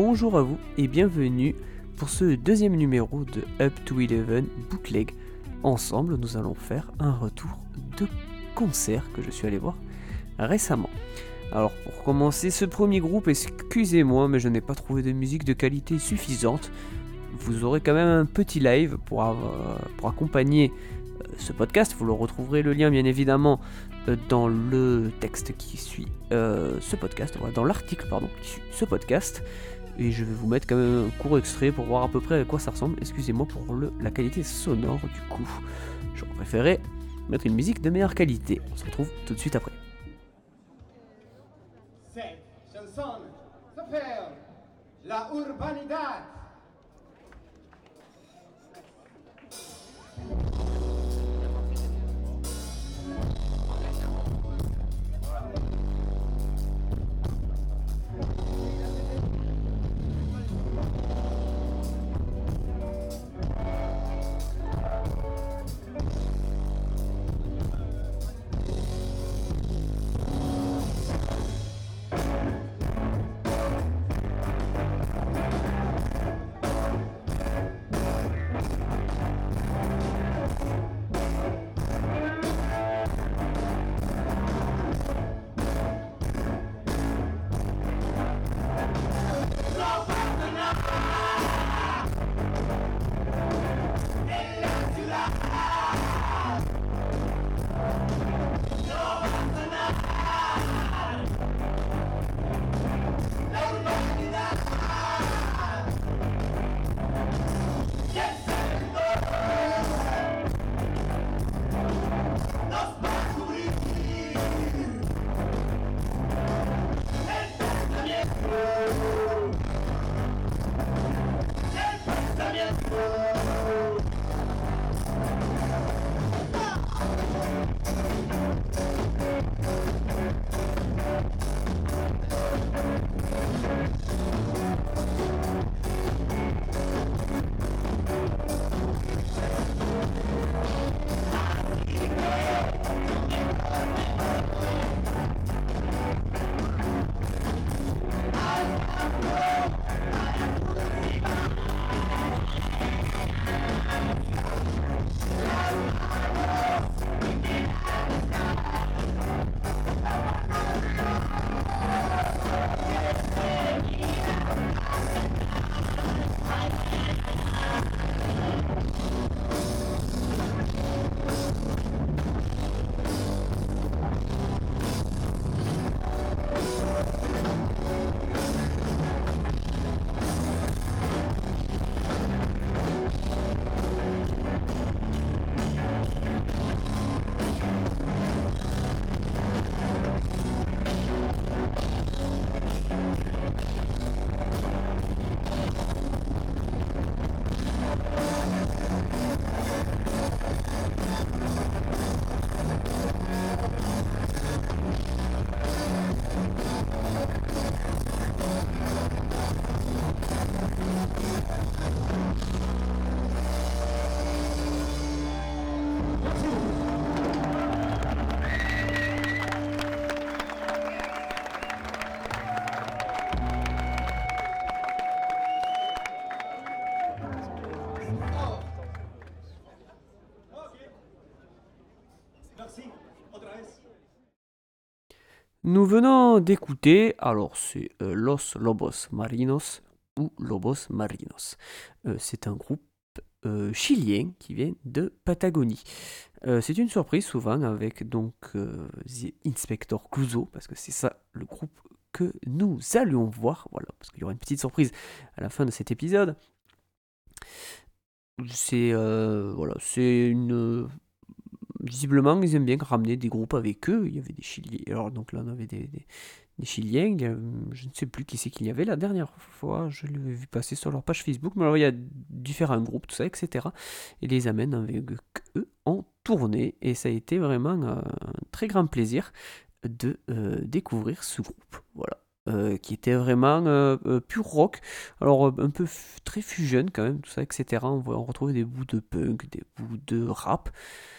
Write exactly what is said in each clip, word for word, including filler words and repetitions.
bonjour à vous et bienvenue pour ce deuxième numéro de Up to Eleven Bootleg. Ensemble, nous allons faire un retour de concert que je suis allé voir récemment. Alors pour commencer ce premier groupe, excusez-moi mais je n'ai pas trouvé de musique de qualité suffisante. Vous aurez quand même un petit live pour, avoir, pour accompagner ce podcast. Vous le retrouverez le lien bien évidemment dans le texte qui suit euh, ce podcast, voilà, dans l'article pardon qui suit ce podcast. Et je vais vous mettre quand même un court extrait pour voir à peu près à quoi ça ressemble. Excusez-moi pour le, la qualité sonore du coup. J'aurais préféré mettre une musique de meilleure qualité. On se retrouve tout de suite après. Cette chanson s'appelle La Urbanidad. Nous venons d'écouter, alors c'est euh, Los Lobos Marinos ou Lobos Marinos. Euh, c'est un groupe euh, chilien qui vient de Patagonie. Euh, c'est une surprise souvent avec donc euh, The Inspector Clouseau, parce que c'est ça le groupe que nous allions voir, voilà, parce qu'il y aura une petite surprise à la fin de cet épisode. C'est euh, voilà, c'est une visiblement, ils aiment bien ramener des groupes avec eux. Il y avait des Chiliens. Alors, donc là, on avait des, des, des Chiliens. Il y a, je ne sais plus qui c'est qu'il y avait la dernière fois. Je l'avais vu passer sur leur page Facebook. Mais alors, il y a différents groupes, tout ça, et cetera. Et les amènent avec eux en tournée. Et ça a été vraiment un très grand plaisir de euh, découvrir ce groupe. Voilà. Euh, qui était vraiment euh, euh, pur rock, alors euh, un peu f- très fusion quand même, tout ça, et cetera. On, on retrouvait des bouts de punk, des bouts de rap,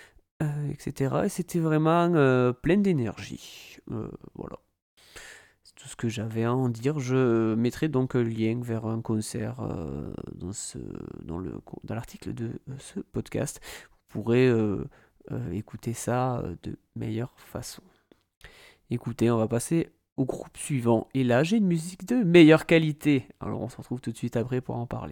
euh, et cetera. Et c'était vraiment euh, plein d'énergie. Euh, voilà. tout ce que j'avais à en dire. Je mettrai donc un lien vers un concert euh, dans, ce, dans, le, dans l'article de euh, ce podcast. Vous pourrez euh, euh, écouter ça euh, de meilleure façon. Écoutez, on va passer au groupe suivant. Et là, j'ai une musique de meilleure qualité. Alors, on se retrouve tout de suite après pour en parler.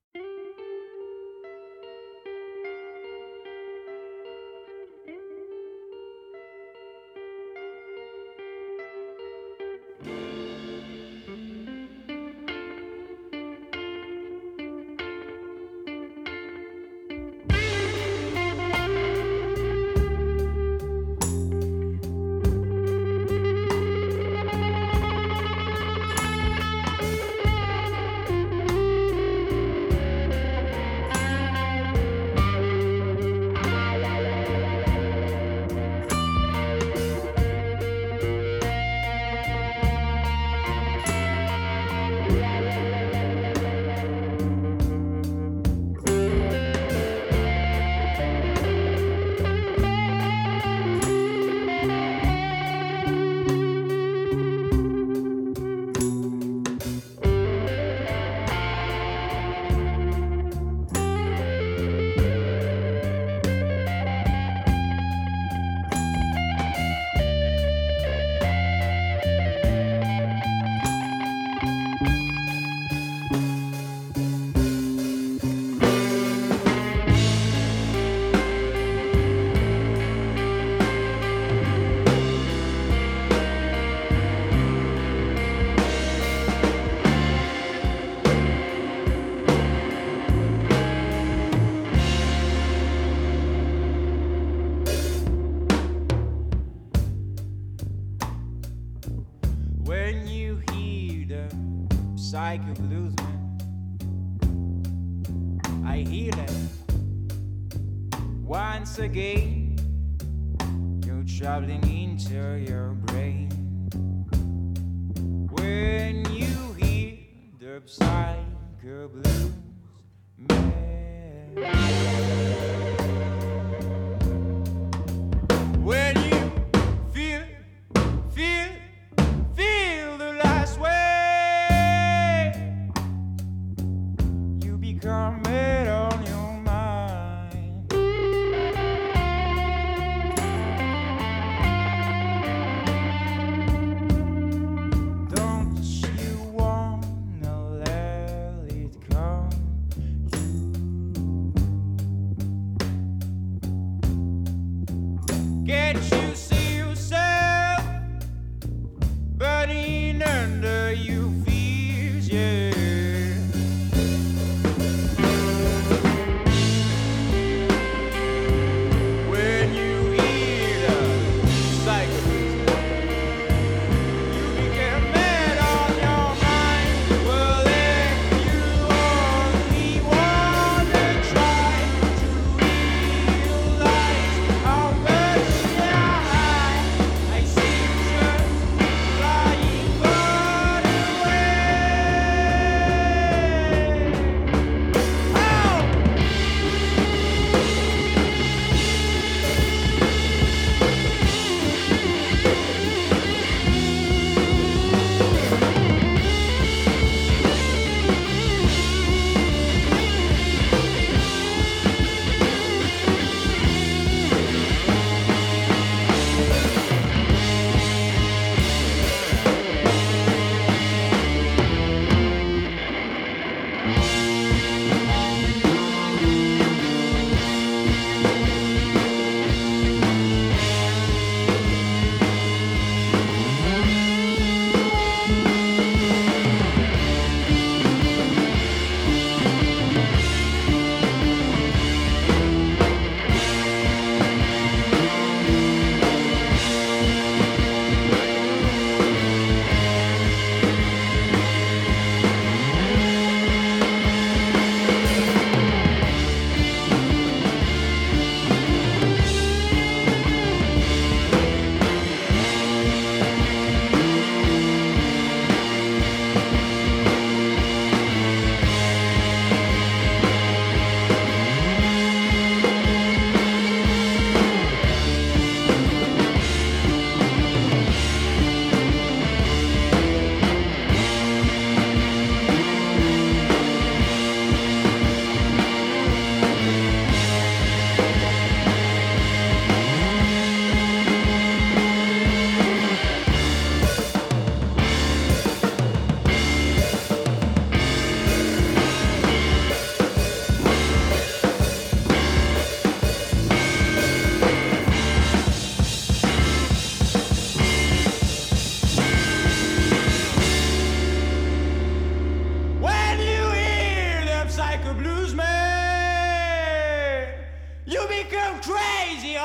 Psycho blues, man. I hear that once again. You're traveling into your brain when you hear the psycho blues, man. When you feel, feel, feel the last way. Come it on your mind. Don't you wanna let it come? You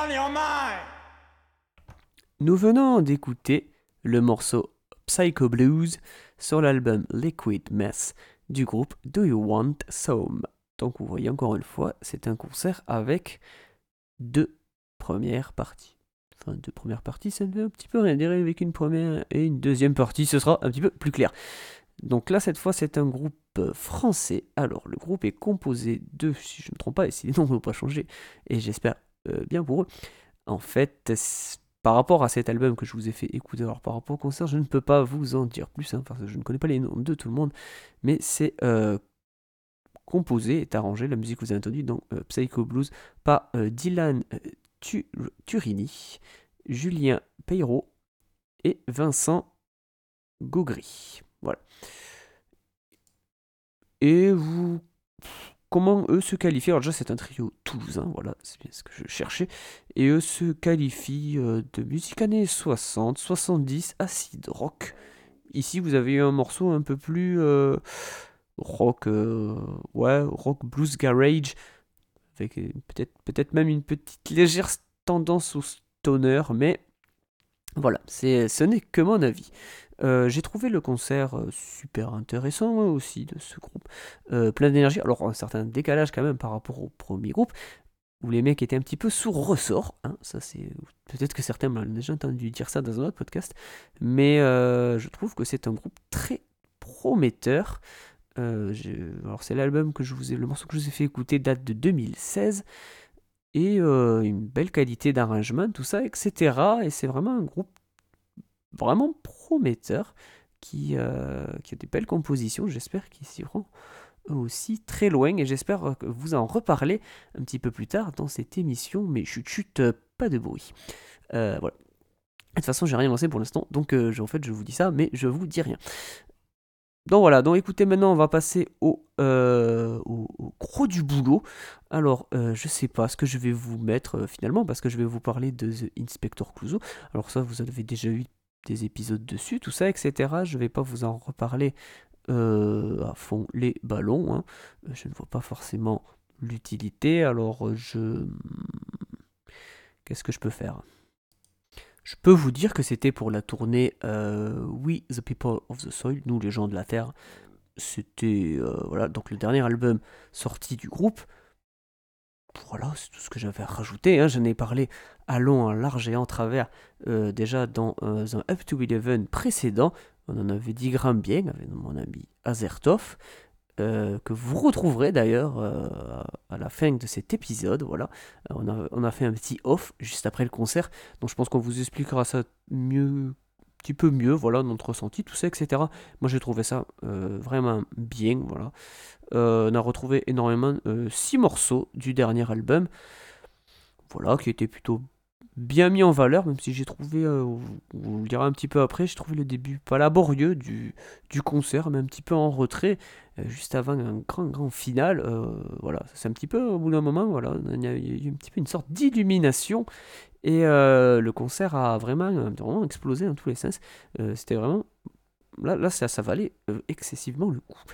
on your mind. Nous venons d'écouter le morceau Psycho Blues sur l'album Liquid Mess du groupe Do You Want Some. Donc vous voyez encore une fois, c'est un concert avec deux premières parties. Enfin, deux premières parties, ça ne veut un petit peu rien dire, avec une première et une deuxième partie, ce sera un petit peu plus clair. Donc là, cette fois, c'est un groupe français. Alors, le groupe est composé de, si je ne me trompe pas, et si les noms n'ont pas changé, et j'espère euh, bien pour eux, en fait, par rapport à cet album que je vous ai fait écouter, alors par rapport au concert, je ne peux pas vous en dire plus, hein, parce que je ne connais pas les noms de tout le monde, mais c'est euh, composé, est arrangé, la musique que vous avez entendue dans euh, Psycho Blues, par euh, Dylan euh, Tu- Turini, Julien Peyrot et Vincent Gaugry. Voilà. Et vous... Comment eux se qualifient? Alors déjà c'est un trio toulousain, voilà, c'est bien ce que je cherchais. Et eux se qualifient euh, de musique années soixante, soixante-dix, acid rock. Ici vous avez eu un morceau un peu plus euh, rock, euh, ouais, rock blues garage, avec euh, peut-être, peut-être même une petite légère tendance au stoner, mais voilà, c'est, ce n'est que mon avis. Euh, j'ai trouvé le concert euh, super intéressant euh, aussi de ce groupe, euh, plein d'énergie. Alors un certain décalage quand même par rapport au premier groupe, où les mecs étaient un petit peu sous ressort. Hein, ça c'est peut-être que certains m'ont déjà entendu dire ça dans un autre podcast, mais euh, je trouve que c'est un groupe très prometteur. Euh, j'ai- alors c'est l'album que je vous ai, le morceau que je vous ai fait écouter date de deux mille seize et euh, une belle qualité d'arrangement, tout ça, et cetera. Et c'est vraiment un groupe vraiment prometteur qui, euh, qui a des belles compositions. J'espère qu'ils s'iront eux aussi très loin et j'espère que vous en reparler un petit peu plus tard dans cette émission. Mais chut chut, euh, pas de bruit. Euh, voilà. De toute façon, j'ai rien lancé pour l'instant, donc euh, je- en fait, je vous dis ça, mais je vous dis rien. Donc voilà, donc écoutez, maintenant on va passer au, euh, au, au gros du boulot. Alors, euh, je sais pas ce que je vais vous mettre euh, finalement, parce que je vais vous parler de The Inspector Clouseau. Alors ça, vous avez déjà eu des épisodes dessus, tout ça, et cetera. Je vais pas vous en reparler euh, à fond les ballons, hein. Euh, Je ne vois pas forcément l'utilité, alors euh, je... Qu'est-ce que je peux faire? Je peux vous dire que c'était pour la tournée euh, We the People of the Soil, nous les gens de la Terre. C'était euh, voilà, donc le dernier album sorti du groupe. Voilà, c'est tout ce que j'avais à rajouter, hein. J'en ai parlé à long, en large et en travers euh, déjà dans euh, un Up to Eleven précédent. On en avait dit grand bien avec mon ami Azertov, euh, que vous retrouverez d'ailleurs euh, à la fin de cet épisode. Voilà, Euh, on a, on a fait un petit off juste après le concert, donc je pense qu'on vous expliquera ça mieux, un petit peu mieux, voilà, notre ressenti, tout ça, et cetera. Moi j'ai trouvé ça euh, vraiment bien, voilà. Euh, on a retrouvé énormément, euh, six morceaux du dernier album, voilà, qui étaient plutôt bien mis en valeur, même si j'ai trouvé, euh, on on le dira un petit peu après, j'ai trouvé le début pas laborieux du, du concert, mais un petit peu en retrait, euh, juste avant un grand grand final. Euh, voilà, c'est un petit peu au bout d'un moment, voilà, il y a il y a eu un petit peu une sorte d'illumination, et euh, le concert a vraiment, euh, vraiment explosé dans tous les sens. Euh, c'était vraiment, là, là ça, ça valait euh, excessivement le coup.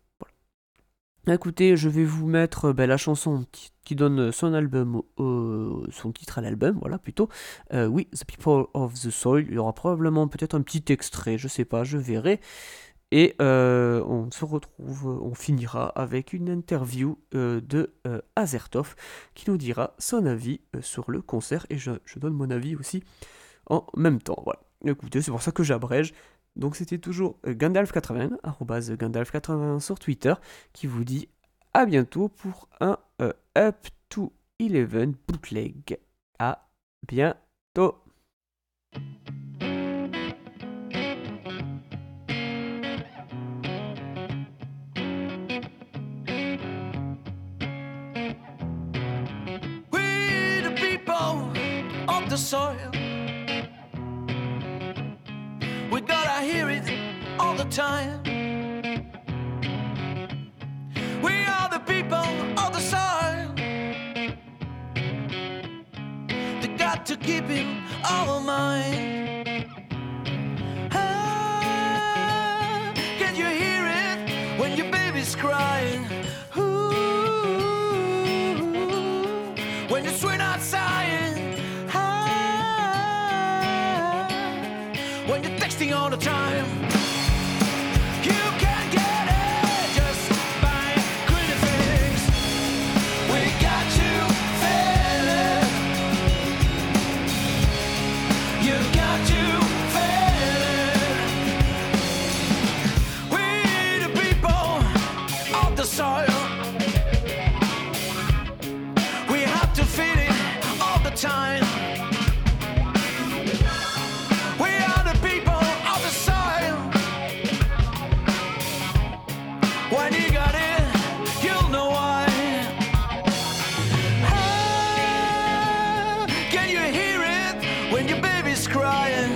Écoutez, je vais vous mettre euh, ben, la chanson qui, qui donne son album, euh, son titre à l'album, voilà plutôt. Euh, oui, The People of the Soil. Il y aura probablement peut-être un petit extrait, je sais pas, je verrai. Et euh, on se retrouve, on finira avec une interview euh, de euh, Azertov qui nous dira son avis euh, sur le concert. Et je, je donne mon avis aussi en même temps. Voilà. Écoutez, c'est pour ça que j'abrège. Donc c'était toujours euh, Gandalf quatre-vingts, arobase Gandalf quatre-vingts sur Twitter, qui vous dit à bientôt pour un euh, Up to Eleven bootleg. À bientôt. We the people of the soil. We gotta hear it all the time. We are the people of the soil. They got to keep it all mine. Ah, can you hear it when your baby's crying? Ooh, when your sweetheart's sighing. wasting all the time. You can get it just by greedy things. We got to feel it. You got to feel it. We the people of the soil. We have to feel it all the time. We are the people of the soil. When you got it, you'll know why. Ah, can you hear it when your baby's crying?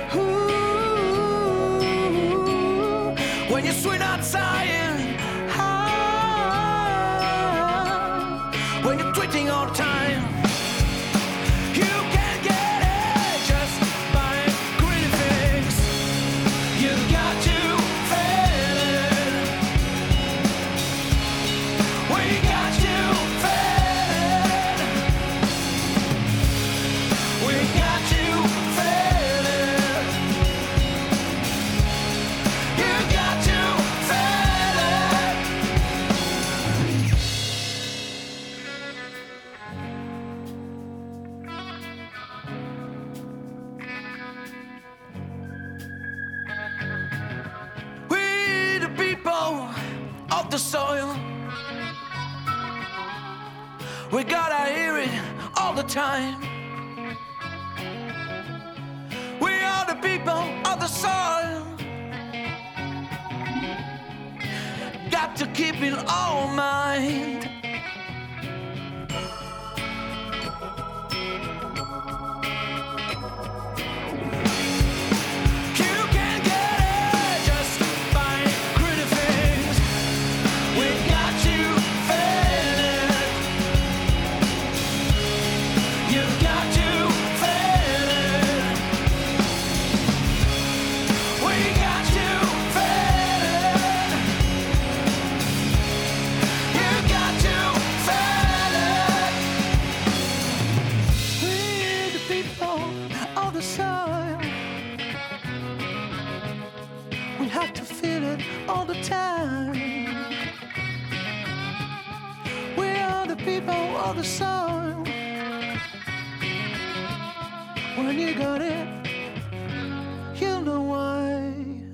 Ooh, when your sweetheart's sighing. Ah, when you're tweeting all the time. You can get it just by greedy things. You got to feel it. We got to feel it. We got to feel it. You got to feel it. We the people of the soil. We gotta hear it all the time. We are the people of the soil. Got to keep it all in mind. You can get it just by greedy things. We got to feel it. You got to feel it. We got to feel it. You got to feel it. We're the people of the soil. We have to feel it all the time. We are the people of the soil. When you got it, you'll know why.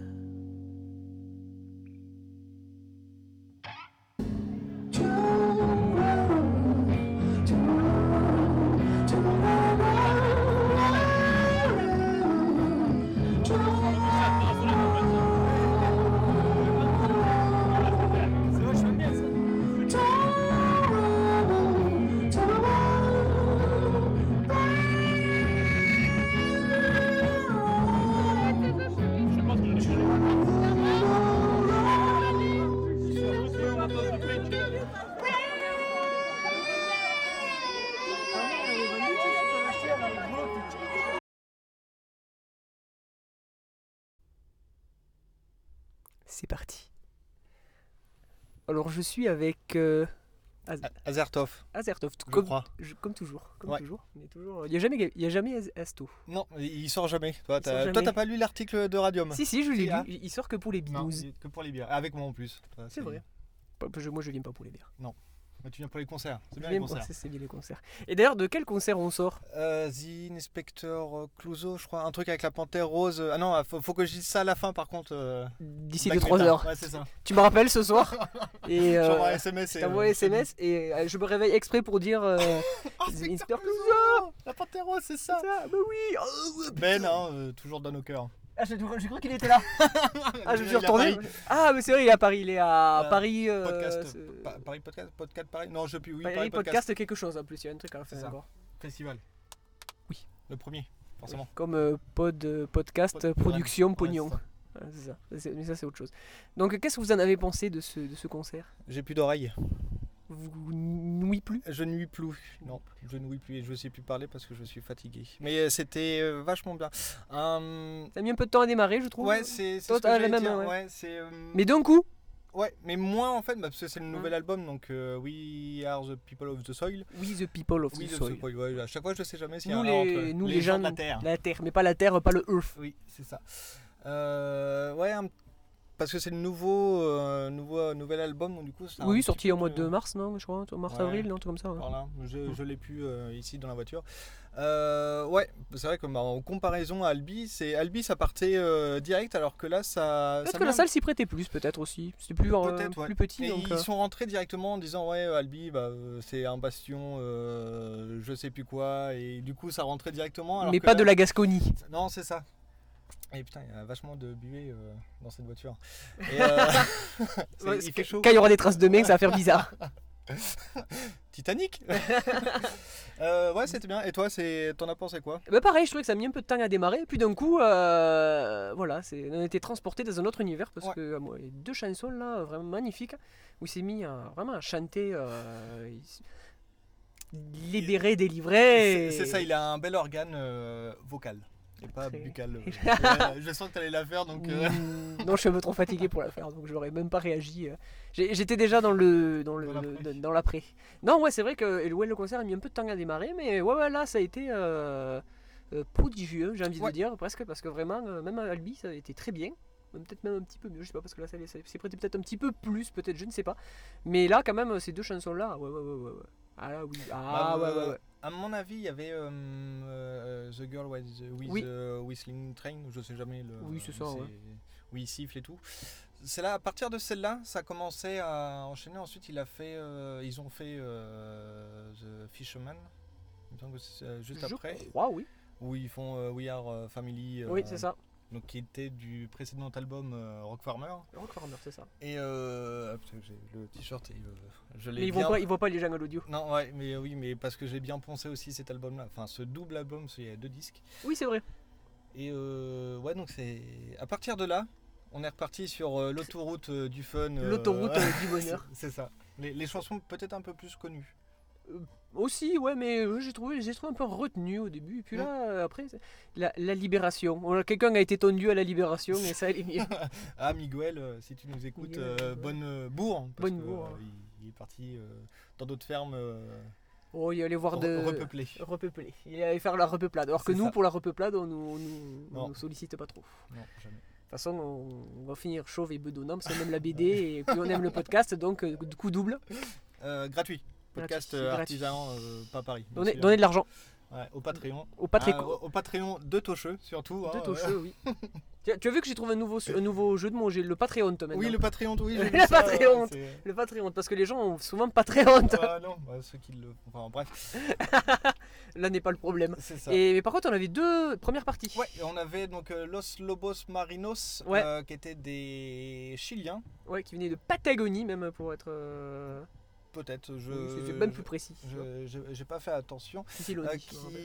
C'est parti. Alors je suis avec euh, Az- Azertov, Azertov, je comme, crois. je- comme toujours. Comme Ouais. toujours. Il y a toujours. Il y a jamais, il y a jamais Az- Asto. Non, il sort jamais. Toi, Il sort t'as, jamais. toi, t'as pas lu l'article de Radium? Si si, je l'ai Si, ah. lu. Il sort que pour les Non, binous. il- que pour les bières. Avec moi en plus. Toi, C'est vrai. Pas- je- Moi je viens pas pour les bières. Mais tu viens pour les concerts. C'est Je bien les viens pour- concerts. c'est- c'est bien les concerts. Et d'ailleurs, de quel concert on sort? Euh, The Inspector Clouseau, je crois. Un truc avec la panthère rose. Ah non, faut, faut que je dise ça à la fin par contre. euh, D'ici Black deux trois Meta. heures. Ouais, c'est ça. Tu me rappelles ce soir. Et euh, J'envoie un S M S. je et, t'envoie euh, S M S et euh, je me réveille exprès pour dire euh, Oh, The Inspector Inspector Clouseau, la panthère rose, c'est ça. ça. Bah oui. Oh, ouais, Ben, putain. hein, euh, toujours dans nos cœurs. Ah, j'ai j'ai cru qu'il était là. Ah, je me Il suis est à retourné. Paris. Ah, mais c'est vrai, il est à Paris. Il est à Euh, Paris. euh, Podcast, c'est- Pa- Paris Podcast, Podcast Paris. Non, je sais plus. Oui, Paris, Paris, podcast. Podcast. quelque chose en plus. Il y a un truc à la fin C'est ça. encore. Festival. Oui. Le premier, forcément. Comme euh, pod, euh, podcast, Pod- production, ouais, pognon. c'est ça. Ouais, c'est ça. C'est- Mais ça, c'est autre chose. Donc, qu'est-ce que vous en avez pensé de ce, de ce concert? J'ai plus d'oreilles. Vous n'ouïez plus? Je ne nuis plus. Non, je ne nuis plus et je ne sais plus parler parce que je suis fatigué. Mais euh, c'était euh, vachement bien. Euh, Ça a mis un peu de temps à démarrer, je trouve. ouais, c'est c'est Toi, ce que t'as la j'allais même, dire. ouais. Ouais, c'est. euh, Mais d'un coup, ouais, mais moins en fait, bah, parce que c'est le Hein. nouvel album, donc euh, We Are the People of the Soil. we the people of Oui, the the soil. soil, ouais, à chaque fois, je sais jamais s'il y a Nous un rapport les, entre nous les, les gens gens de la terre. La terre, mais pas la terre, pas le earth. Oui, c'est ça. Euh, ouais, un- parce que c'est le nouveau, euh, nouveau nouvel album, donc du coup. c'est un Oui, petit sorti peu au mois plus- de mars, non, je crois, mars-avril, Ouais. non, tout comme ça. Ouais. Voilà, je, Mm. je l'ai pu euh, ici dans la voiture. Euh, ouais, c'est vrai que bah, en comparaison à Albi, c'est Albi ça partait euh, direct alors que là ça. Peut-être ça que la vient- salle s'y prêtait plus, peut-être aussi. C'était plus, euh, Peut-être, ouais. plus petit. Et donc, ils euh, sont rentrés directement en disant ouais Albi bah, euh, c'est un bastion euh, je sais plus quoi et du coup ça rentrait directement. alors Mais que pas là- de la Gascogne. Non c'est ça. Et putain il y a vachement de buée euh, dans cette voiture. Et, euh, c'est- Ouais, il fait chaud. Quand il y aura des traces de mec, ça va faire bizarre. Titanic. Euh, ouais c'était bien. Et toi c'est t'en as pensé quoi? Bah pareil, je trouvais que ça a mis un peu de temps à démarrer. Puis d'un coup, euh, voilà, c'est, on a été transporté dans un autre univers parce Ouais. que euh, moi, il y a deux chansons là, vraiment magnifiques, où il s'est mis à, vraiment à chanter, euh, il s- libéré, délivré. C'est c'est ça, il a un bel organe euh, vocal et pas Très- buccal. euh. Ouais, je sens que t'allais la faire donc. euh, Mm, non, je suis un peu trop fatigué pour la faire, donc je n'aurais même pas réagi. euh. J'ai- J'étais déjà dans le dans le Dans l'après. dans- dans l'après. Non, ouais, c'est vrai que et ouais, le concert a mis un peu de temps à démarrer, mais ouais, ouais là, ça a été euh, euh, prodigieux, j'ai envie Ouais. de dire presque, parce que vraiment, euh, même à Albi, ça a été très bien. Même- Peut-être même un petit peu mieux, je sais pas, parce que là, ça ça s'est prêté peut-être un petit peu plus, peut-être, je ne sais pas. Mais là, quand même, ces deux chansons-là, ouais, ouais, ouais, ouais. ouais. Ah là, oui, ah bah, ouais, euh, ouais, ouais. À mon avis, il y avait euh, euh, The Girl with, with Oui. the Whistling Train, je sais jamais le. Oui, c'est ça, ouais. Où il siffle et tout. C'est là, à partir de celle-là, ça commençait à enchaîner. Ensuite, il a fait, euh, ils ont fait euh, The Fisherman, il me semble que c'est euh, juste Je après, crois, oui. où ils font euh, We Are euh, Family. Oui, euh, c'est ça. Donc qui était du précédent album euh, Rock Farmer. Rock Farmer, c'est ça. Et euh, ah, putain, j'ai le t-shirt et euh, je l'ai Mais ils bien. voient pas, ils voient pas les gens à l'audio. Non ouais mais oui mais parce que j'ai bien pensé aussi cet album-là, enfin ce double album, parce qu'il y a deux disques. Oui, c'est vrai. Et euh, ouais donc c'est à partir de là, on est reparti sur euh, l'autoroute euh, du fun. euh, L'autoroute euh, du bonheur. c'est c'est ça. Les, les chansons peut-être un peu plus connues. Aussi, ouais, mais euh, j'ai trouvé, j'ai trouvé un peu retenu au début. Et puis Mm. là, euh, après, c'est- la, la libération. On a- Quelqu'un a été tendu à la libération et ça allait mieux. Ah Miguel, euh, si tu nous écoutes, Miguel, euh, ouais. bonne euh, bourre. Parce Bonne que, bourre, euh, hein. il, il est parti euh, dans d'autres fermes euh, Oh, il allait voir re- de. repeuplées. Repeupler. Il allait faire la repeuplade. Alors que C'est nous, ça. pour la repeuplade, on nous, on nous, on Non. nous sollicite pas trop. De Non, jamais. toute façon, on, on va finir chauve et bedonnant parce qu'on aime la B D et puis on aime le podcast, donc euh, du coup double. Euh, gratuit. Podcast Gratuit, euh, gratuit. artisan, euh, pas Paris. bien Donnez, sûr. donnez de l'argent. Ouais, au Patreon. Au Patreon. Ah, au, au Patreon de Tocheux, surtout. hein, De euh. Tocheux, oui. tu, as, tu as vu que j'ai trouvé un nouveau, un nouveau jeu de mots, j'ai le Patreon maintenant. Oui, le Patreon, oui. j'ai vu Le ça, Patreon. c'est- Le Patreon, parce que les gens ont souvent Patreon. Ah non, bah, ceux qui le. Enfin bref, Là n'est pas le problème. c'est ça. Et mais par contre, on avait deux premières parties. Ouais, et on avait donc euh, Los Lobos Marinos, Ouais. euh, qui étaient des Chiliens, Ouais, qui venaient de Patagonie même pour être. euh, peut-être. Je. oui, c'est même je- plus précis. je- je- J'ai pas fait attention. Siciloni, Euh, je me rappelle.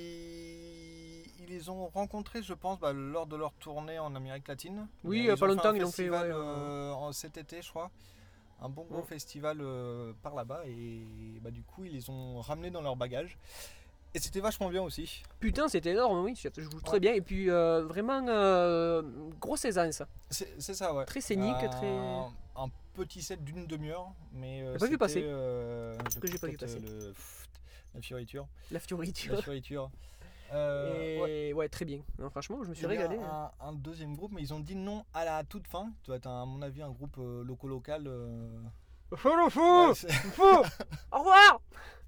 qui ils les ont rencontrés, je pense, bah, lors de leur tournée en Amérique latine. Oui, Ils il y a ont pas fait longtemps, un ils l'ont fait, festival, ouais, euh, en- cet été, je crois. Un bon gros Ouais. festival euh, par là-bas et bah, du coup ils les ont ramenés dans leur bagage et c'était vachement bien aussi. Putain, c'était énorme, oui, je joue très Ouais. bien. Et puis euh, vraiment, euh, grosse aisance. C'est c'est ça, ouais. Très scénique, un, très. un petit set d'une demi-heure, mais euh, J'ai pas vu c'était, passer. euh, je que j'ai pas vu peut-être, passer. euh, le- pff, la fioriture. La fioriture. La fioriture. Euh, ouais. Et ouais. très bien. Non, franchement, je me Il suis y avait régalé. hein. un, un deuxième groupe, mais ils ont dit non à la toute fin. Tu doit être, à mon avis, un groupe euh, loco-local. euh, Fou, le fou, ouais, c'est- fou. Au revoir.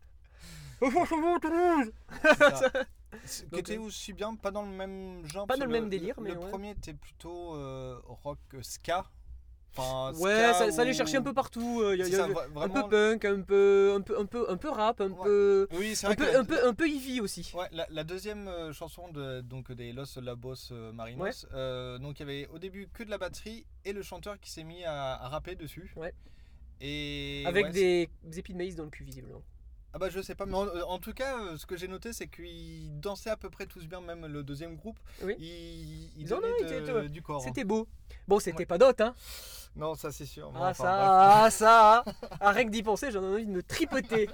Au fond, au fond, Toulouse. c'est ça. C'est- Qui Donc, était euh, aussi bien, pas dans le même genre. Pas parce dans que le même délire, mais Le ouais. premier était plutôt euh, rock ska. Enfin, Ouais, ska ça, ça allait ou- chercher un peu partout. euh, Il y a- C'est il y ça, avait vra- un vraiment- peu punk, un peu, un peu, un peu, un peu rap, un Ouais. peu, Oui, c'est un vrai peu, que la- un peu, un peu Ivy aussi. Ouais, la, la deuxième euh, chanson de, donc, des Los Labos euh, Marinos, Ouais. euh, donc il y avait au début que de la batterie et le chanteur qui s'est mis à, à rapper dessus. Ouais. Et Avec ouais, des, des épis de maïs dans le cul visiblement. Ah bah je sais pas, mais en, en tout cas, euh, ce que j'ai noté, c'est qu'ils dansaient à peu près tous bien, même le deuxième groupe. Oui. Ils, ils Ils en ont donnaient été, de- toi. du corps. hein. C'était beau. Bon, c'était Ouais. pas d'autre, hein. Non, ça c'est sûr. mais Ah enfin, ça, ah ça. Ah, rien que d'y penser, j'en ai envie de me tripoter.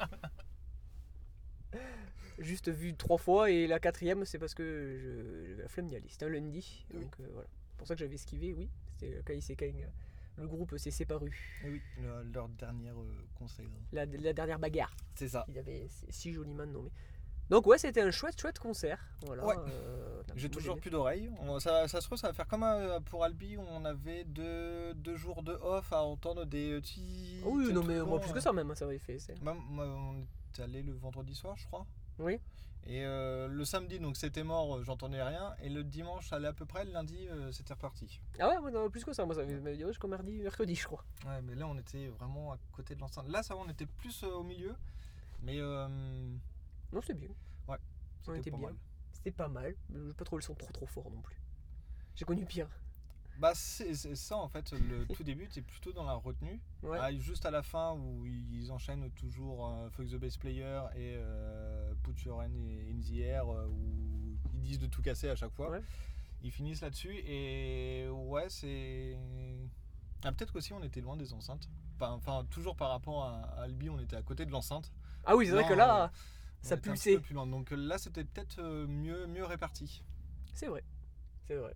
Juste vu trois fois et la quatrième, c'est parce que je- j'avais la flemme d'y aller. C'était un lundi, Oui. donc euh, voilà. C'est pour ça que j'avais esquivé, oui. C'était quand il s'est quand même- le groupe s'est séparé. bref. Oui, le- leur dernier euh, concert. La, la dernière bagarre. C'est ça. Il avait si joliment nommé. Donc ouais, c'était un chouette, chouette concert. Voilà. Ouais. euh, J'ai moi, toujours aimé. plus d'oreilles. On- Ça, ça se trouve, ça va faire comme euh, pour Albi où on avait deux, deux jours de off à entendre des petits. Ah oui, des non trucs mais moi longs, plus euh. que ça même, ça avait fait. c'est- Même, moi, on est allé le vendredi soir, je crois. Oui. Et euh, le samedi, donc c'était mort, euh, j'entendais rien. Et le dimanche, ça allait à peu près. Le lundi, euh, c'était reparti. Ah ouais, moi, non, plus que ça, moi ça avait mais, ouais, jusqu'au mardi, mercredi je crois. Ouais, mais là, on était vraiment à côté de l'enceinte. Là, ça va, on était plus euh, au milieu. Mais euh, Non, c'était bien. Ouais, On c'était était pas bien. mal. C'était pas mal. Je vais pas trouver le son trop trop fort non plus. J'ai connu pire. Bah, c'est c'est ça en fait. Le tout début, t'es plutôt dans la retenue. Ouais. Ah, juste à la fin où ils enchaînent toujours euh, Fuck the Bass Player et euh, Put Your Hand in the Air euh, où ils disent de tout casser à chaque fois. Ouais. Ils finissent là-dessus et ouais, c'est. Ah, peut-être qu'aussi on était loin des enceintes. Enfin, enfin, toujours par rapport à, à Albi, on était à côté de l'enceinte. Ah oui, c'est vrai Non, que là, euh, On ça était un petit pulsait. peu plus loin. Donc là, c'était peut-être euh, mieux, mieux réparti. C'est vrai. C'est vrai.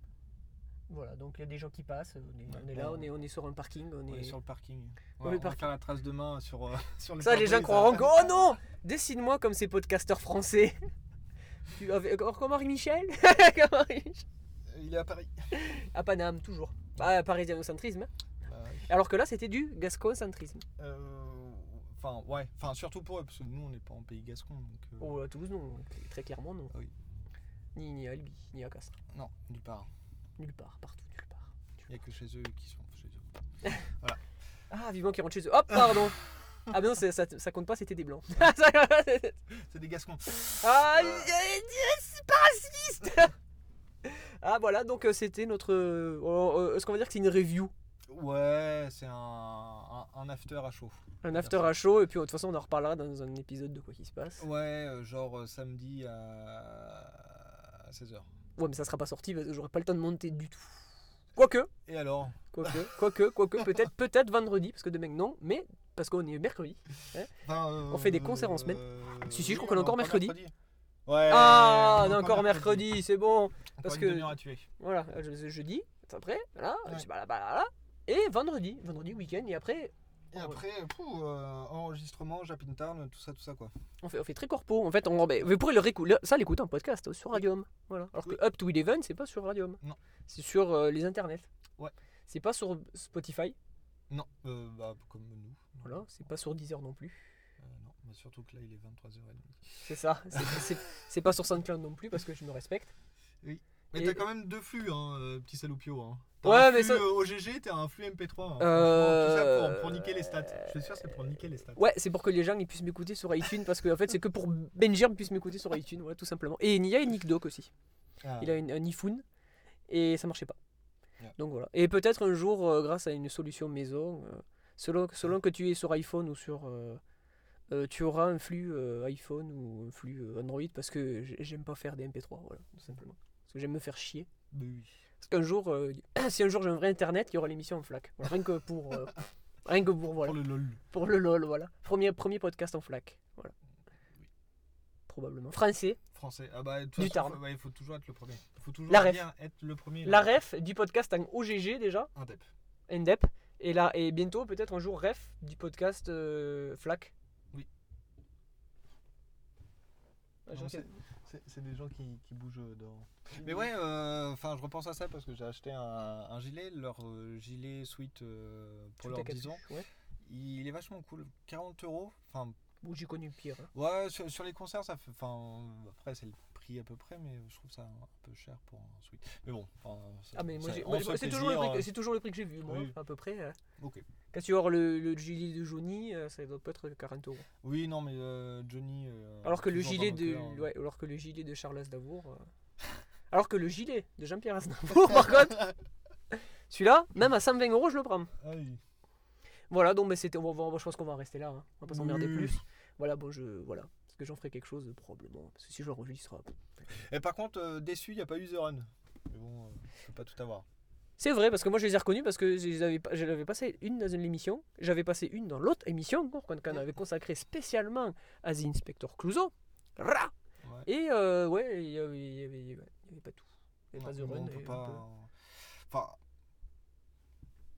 Voilà, donc il y a des gens qui passent. On est, Ouais, on est là, bon. on est, on est sur un parking. On On est... est sur le parking. Ouais, Ouais, le on va parking. faire la trace de main sur, euh, sur le Ça, les gens pare-brise, croiront hein. que oh non, dessine-moi comme ces podcasteurs français. Tu avais encore comme Henri Michel Comme Henri Michel. Il est à Paris. À Paname, toujours. Bah, parisianocentrisme. hein. Bah, ouais. Alors que là, c'était du gasconcentrisme. Euh, Enfin, ouais. Enfin, surtout pour eux, parce que nous, on n'est pas en pays gascon. Donc, euh, Oh, à Toulouse, non. Très clairement, non. Ah oui. Ni, ni à Albi, ni à Castres. Non, nulle part. Nulle part, partout, nulle part. Il n'y a que chez eux qui sont chez eux. Ah, vivement qu'ils rentrent chez eux. Hop, pardon. Ah, mais non, c'est- ça, ça compte pas, c'était des blancs. C'est des gascons. Ah, c'est pas raciste. Ah, voilà, donc euh, c'était notre. euh, euh, Est-ce qu'on va dire que c'est une review? Ouais, c'est un, un, un after à chaud. Un after à chaud, et puis de toute façon, on en reparlera dans un épisode de quoi qui se passe. Ouais, euh, genre euh, samedi à seize heures. Ouais, mais ça sera pas sorti parce que j'aurai pas le temps de monter du tout. Quoique, Et alors quoique, quoique, quoique, peut-être peut-être vendredi, parce que demain non, mais parce qu'on est mercredi. Enfin, euh, On fait des concerts en semaine. euh, Si, si, je crois oui, qu'on est on encore mercredi. Ouais. Ah, on est encore mercredi, c'est bon. Parce parce que. que- Une demi-heure à tuer. Voilà, je- jeudi, après, voilà, Ouais. je- bah, bah, là, là, et vendredi, vendredi week-end, et après, Et après, pou, euh, enregistrement, Japintown, tout ça, tout ça quoi. on fait, on fait très corpo. En fait, on, ben, vous pourrez le réécouter, ça l'écouter en podcast euh, sur Radium. Voilà. Alors Oui. que Up to Eleven, c'est pas sur Radium. Non. C'est sur euh, les internets. Ouais. C'est pas sur Spotify. Non, euh, bah, comme nous. Voilà. C'est pas sur Deezer non plus. Euh, non, mais surtout que là, il est vingt-trois heures trente. C'est ça. C'est- C'est c'est pas sur SoundCloud non plus parce que je me respecte. Mais Et- t'as quand même deux flux, hein, euh, petit saloupio. Hein. T'as Ouais, un mais flux ça- euh, O G G, t'as un flux M P trois. Hein. Euh, Franchement, tout ça pour, pour niquer les stats. Je suis sûr, c'est pour niquer les stats. Ouais, c'est pour que les gens ils puissent m'écouter sur iTunes parce que en fait c'est que pour Benjir puisse m'écouter sur iTunes, voilà tout simplement. Et il y a Nick Doc aussi. Ah. Il a une, un iPhone et ça marchait pas. Ouais. Donc voilà. Et peut-être un jour, euh, grâce à une solution maison, euh, selon, selon que tu es sur iPhone ou sur. euh, euh, tu auras un flux euh, iPhone ou un flux euh, Android parce que j'ai- j'aime pas faire des M P trois, voilà, tout simplement. Parce que j'aime me faire chier. Bah oui. Parce qu'un jour, euh, si un jour j'ai un vrai internet, il y aura l'émission en FLAC. Voilà, rien que pour. euh, rien que pour, voilà. Pour le LOL. Pour le LOL, voilà. Premier, premier podcast en FLAC. Voilà. Oui. Probablement. Français. Français. Ah bah, de toute Du façon, Tarn. faut- ouais, il faut toujours être le premier. Il faut toujours La ref. bien être le premier. La ref du podcast en O G G déjà. Un dep. Endep. Et là, et bientôt, peut-être un jour, ref du podcast euh, FLAC. Oui. Ah, Non, j'en c'est- sais- C'est c'est des gens qui, qui bougent dehors. Mais ouais, enfin, je repense à ça parce que j'ai acheté un, un gilet, leur euh, gilet sweat euh, pour Tout leur à dix ans. Ouais. Il est vachement cool. quarante euros. Enfin, Bon, j'ai connu pire. hein. ouais, sur, sur les concerts, ça fait. Enfin, après, c'est le prix à peu près, mais je trouve ça un peu cher pour un sweat. Mais bon, enfin, ça- Ah, mais moi, ça- j'ai- on moi, se fait c'est toujours, le plaisir, prix- euh, c'est toujours le prix que j'ai vu, moi, oui. à peu près. euh. Ok. Quand tu vas voir le, le gilet de Johnny, euh, ça doit pas être quarante euros. Oui, non, mais euh, Johnny. euh, Alors que le toujours gilet dans nos de, cœurs, hein. ouais, alors que le gilet de Charles Aznavour. euh, Alors que le gilet de Jean-Pierre Aznavour, par contre, celui-là, même à cent vingt euros, je le prends. Ah oui. Voilà, donc mais c'était, on va, on va- je pense qu'on va en rester là. hein. On va pas s'emmerder Oui. plus. Voilà, bon, je, voilà, parce que j'en ferai quelque chose probablement. Parce que si je l'enregistre, Et par contre, euh, déçu, il n'y a pas eu The Run. Mais bon, euh, je peux pas tout avoir. c'est vrai parce que moi je les ai reconnus parce que je les avais, pas- je l'avais passé une dans une émission, j'avais passé une dans l'autre émission encore quand on avait consacré spécialement à The Inspector Clouseau. Rah Ouais. Et euh, ouais, il y avait, il y avait, il y avait pas tout. Il y avait Non, pas The bon, Run. on peut et pas. un peu- Enfin.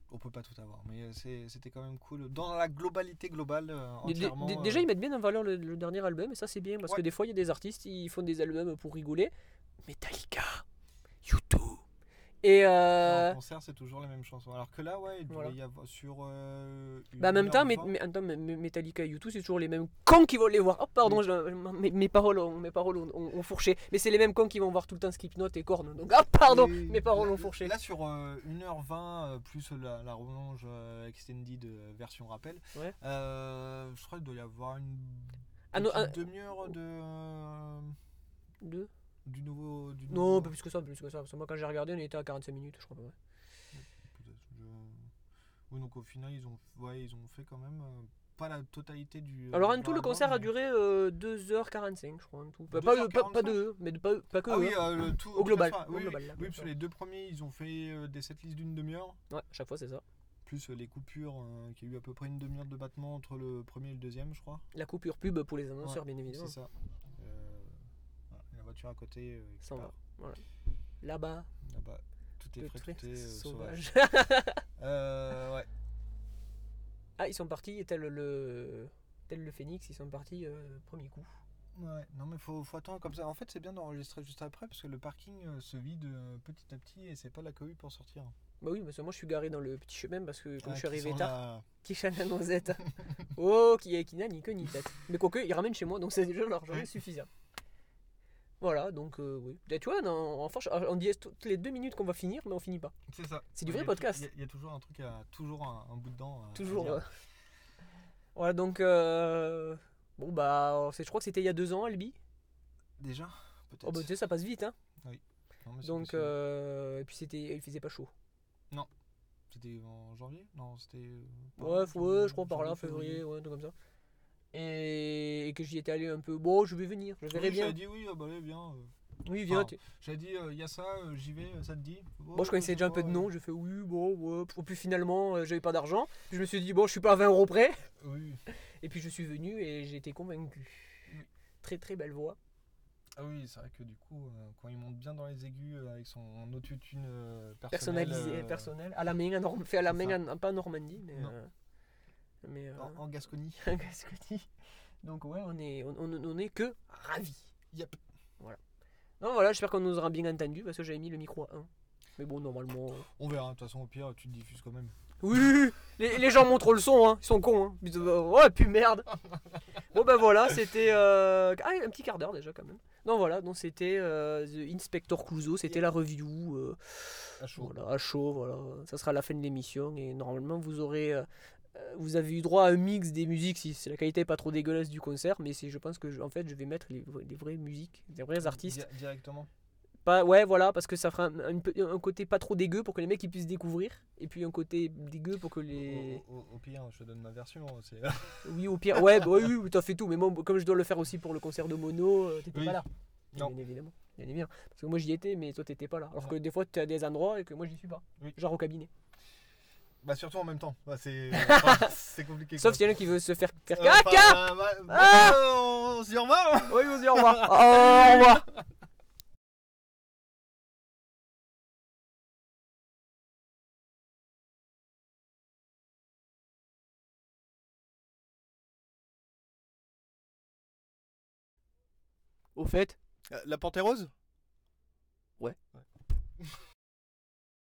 on peut pas tout avoir, mais euh, c'est- c'était quand même cool. Dans la globalité globale, euh, Dé- dé- entièrement. dé- euh, Déjà, ils mettent bien en valeur le, le dernier album, et ça, c'est bien, parce que Ouais. des fois, il y a des artistes, ils font des albums pour rigoler. Metallica, U deux. Et euh, En concert, c'est toujours les mêmes chansons. Alors que là, ouais, il devrait Voilà. y avoir sur. Euh, bah, en même temps, une heure mais, vingt. mais, attends, mais- mais Metallica et U deux, c'est toujours les mêmes cons qui vont les voir. Oh, pardon, je- mes, mes paroles, ont, mes paroles ont, ont- ont fourché. Mais c'est les mêmes cons qui vont voir tout le temps Slipknot et Korn. Donc, ah, pardon, Oui, mes paroles là- ont fourché. Là, sur euh, une heure vingt, euh, plus la, la rallonge euh, extended euh, version rappel, Ouais. euh, je crois qu'il doit y avoir une Ah non, petite ah, demi-heure de, euh, deux. du nouveau. Du Non, nouveau- un peu plus que ça, un peu plus que ça. Parce que moi, quand j'ai regardé, on était à quarante-cinq minutes, je crois. Ouais. Peut-être, je- Oui, donc au final, ils ont, ouais, ils ont fait quand même euh, pas la totalité du. Alors, euh, en de tout, leur le album, concert a mais- duré euh, deux heures quarante-cinq, je crois. En tout. Pas, pas, pas, pas de eux, mais de- pas, pas que Ah eux. oui, hein. euh, le tout. Au global, enfin, au oui, global, oui, là, oui, bien parce sûr. que les deux premiers, ils ont fait euh, des setlists d'une demi-heure, Ouais, chaque fois, c'est ça. plus euh, les coupures, euh, qui a eu à peu près une demi-heure de battement entre le premier et le deuxième, je crois. La coupure pub pour les annonceurs, Ouais, bien évidemment. C'est ça. Euh, voilà, et la voiture à côté euh, qui Ça va. part. Voilà. Là-bas, Là-bas, tout est le frais, trait tout est euh, sauvage. sauvage. Euh, ouais. Ah, ils sont partis, tel le, tel le Phoenix, ils sont partis euh, premier coup. Ouais, non mais faut, faut attendre comme ça. En fait, c'est bien d'enregistrer juste après parce que le parking euh, se vide euh, petit à petit et c'est pas la cohue pour sortir. Bah oui, parce que moi je suis garé dans le petit chemin parce que comme Ah, je suis qui arrivé sont tard, là- qui chante la noisette. Oh, qui, qui n'a ni queue ni tête. Mais quoique, ils ramènent chez moi, donc c'est déjà largement suffisant. Voilà, donc euh, oui. Et tu vois, dans- en force, on dit toutes les deux minutes qu'on va finir, mais on finit pas. C'est ça. C'est du Ouais, vrai il y a podcast. tou- Il y a- il y, a toujours un truc, à, toujours un, un bout dedans. à- à Toujours. dire. euh. Voilà, donc. euh, Bon, bah, c'est- je crois que c'était il y a deux ans, Albi. Déjà, peut-être. Oh, bah, tu sais, ça passe vite, hein. Non, mais c'est Donc, possible. euh, et puis c'était, il faisait pas chaud. C'était en janvier. Non, c'était. euh, par Ouais, là, f- janvier, ouais, je crois par là, janvier, février, ouais, un truc comme ça. Et, et que j'y étais allé un peu. Bon, je vais venir, je verrai Oui, bien. j'avais dit oui, ah bah allez, viens. euh. Oui, viens. Enfin, tu- J'avais dit, il y a ça, euh, j'y vais, euh, ça te dit. Moi, je connaissais déjà un peu de nom, j'ai fait oui, bon, ouais. Et puis finalement, euh, j'avais pas d'argent. Puis je me suis dit, bon, je suis pas à vingt euros près. Oui. Et puis je suis venu et j'ai été convaincu. Très très belle voix. Ah oui, c'est vrai que du coup, euh, quand il monte bien dans les aigus euh, avec son autotune euh, personnel, Personnalisé, euh, personnel. À la main, à Norm- fait à la c'est main, en- pas en Normandie, mais. Non. euh, mais. euh, en, en Gascogne. en Gascogne. Donc, ouais, on est, on, on, on est que ravis. Yep. Non, voilà, j'espère qu'on nous aura bien entendu parce que j'avais mis le micro à un. Mais bon, normalement. euh, On verra, de toute façon, au pire, tu te diffuses quand même. Oui, les, les gens montrent le son, hein. Ils sont cons. Hein. Ils disent, euh, ouais, puis merde. Bon, ben voilà, c'était. euh, Ah, un petit quart d'heure déjà, quand même. Non, voilà, donc c'était euh, The Inspector Clouseau, c'était la review. euh, À chaud. Voilà, à chaud, voilà. Ça sera la fin de l'émission et normalement, vous aurez. euh, euh, Vous avez eu droit à un mix des musiques si c'est la qualité est pas trop dégueulasse du concert, mais c'est, je pense que je- en fait je vais mettre les, vra- les vraies musiques, les vrais artistes. Di- directement. Pas, ouais, voilà, parce que ça fera un, un peu- un côté pas trop dégueu pour que les mecs ils puissent découvrir, et puis un côté dégueu pour que les. Au, au- au pire, je te donne ma version. C'est... Oui, au pire, ouais, bah, oui, oui, t'as fait tout, mais moi, comme je dois le faire aussi pour le concert de Mono, euh, t'étais Oui. pas là. Non. Bien évidemment, bien évidemment. Parce que moi j'y étais, mais toi t'étais pas là. Alors Ouais. que des fois t'as des endroits et que moi j'y suis pas. Oui. Genre au cabinet. Bah, surtout en même temps. Bah, c'est... enfin, c'est compliqué. Sauf quoi. s'il y en a qui veut se faire faire Euh, caca. enfin, bah, bah, Ah bon, on se dit au revoir. Oui, on se dit au revoir. Au revoir. Au fait, Euh, La Panthère Rose.